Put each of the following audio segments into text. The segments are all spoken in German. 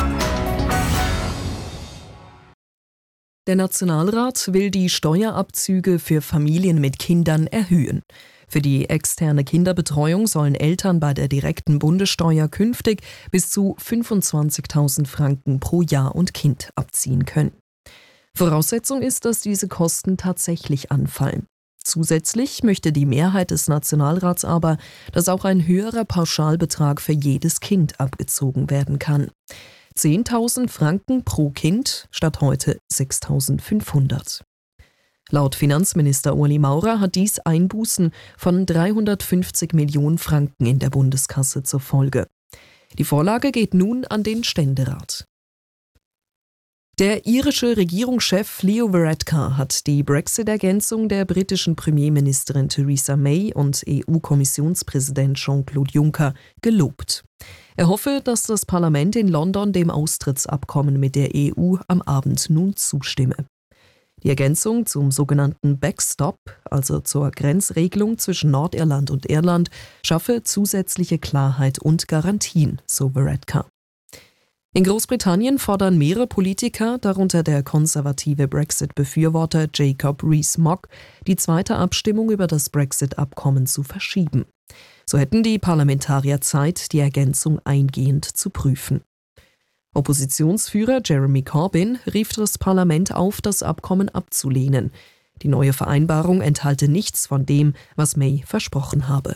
Der Nationalrat will die Steuerabzüge für Familien mit Kindern erhöhen. Für die externe Kinderbetreuung sollen Eltern bei der direkten Bundessteuer künftig bis zu 25.000 Franken pro Jahr und Kind abziehen können. Voraussetzung ist, dass diese Kosten tatsächlich anfallen. Zusätzlich möchte die Mehrheit des Nationalrats aber, dass auch ein höherer Pauschalbetrag für jedes Kind abgezogen werden kann. 10.000 Franken pro Kind statt heute 6.500. Laut Finanzminister Ueli Maurer hat dies Einbußen von 350 Millionen Franken in der Bundeskasse zur Folge. Die Vorlage geht nun an den Ständerat. Der irische Regierungschef Leo Varadkar hat die Brexit-Ergänzung der britischen Premierministerin Theresa May und EU-Kommissionspräsident Jean-Claude Juncker gelobt. Er hoffe, dass das Parlament in London dem Austrittsabkommen mit der EU am Abend nun zustimme. Die Ergänzung zum sogenannten Backstop, also zur Grenzregelung zwischen Nordirland und Irland, schaffe zusätzliche Klarheit und Garantien, so Varadkar. In Großbritannien fordern mehrere Politiker, darunter der konservative Brexit-Befürworter Jacob Rees-Mogg, die zweite Abstimmung über das Brexit-Abkommen zu verschieben. So hätten die Parlamentarier Zeit, die Ergänzung eingehend zu prüfen. Oppositionsführer Jeremy Corbyn rief das Parlament auf, das Abkommen abzulehnen. Die neue Vereinbarung enthalte nichts von dem, was May versprochen habe.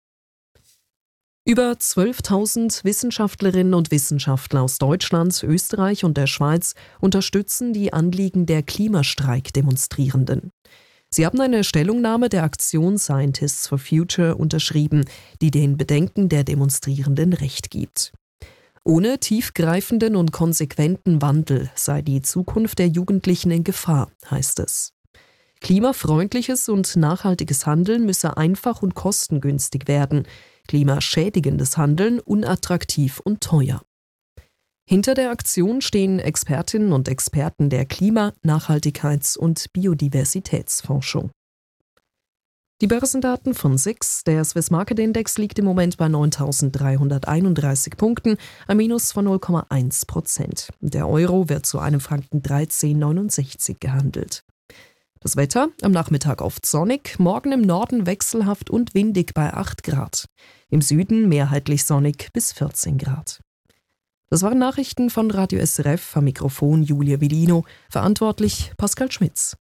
Über 12.000 Wissenschaftlerinnen und Wissenschaftler aus Deutschland, Österreich und der Schweiz unterstützen die Anliegen der Klimastreik-Demonstrierenden. Sie haben eine Stellungnahme der Aktion Scientists for Future unterschrieben, die den Bedenken der Demonstrierenden Recht gibt. Ohne tiefgreifenden und konsequenten Wandel sei die Zukunft der Jugendlichen in Gefahr, heißt es. Klimafreundliches und nachhaltiges Handeln müsse einfach und kostengünstig werden, klimaschädigendes Handeln unattraktiv und teuer. Hinter der Aktion stehen Expertinnen und Experten der Klima-, Nachhaltigkeits- und Biodiversitätsforschung. Die Börsendaten von SIX, der Swiss Market Index, liegt im Moment bei 9.331 Punkten, ein Minus von 0,1%. Der Euro wird zu einem Franken 13,69 gehandelt. Das Wetter: am Nachmittag oft sonnig, morgen im Norden wechselhaft und windig bei 8 Grad. Im Süden mehrheitlich sonnig bis 14 Grad. Das waren Nachrichten von Radio SRF, am Mikrofon Julia Villino, verantwortlich Pascal Schmitz.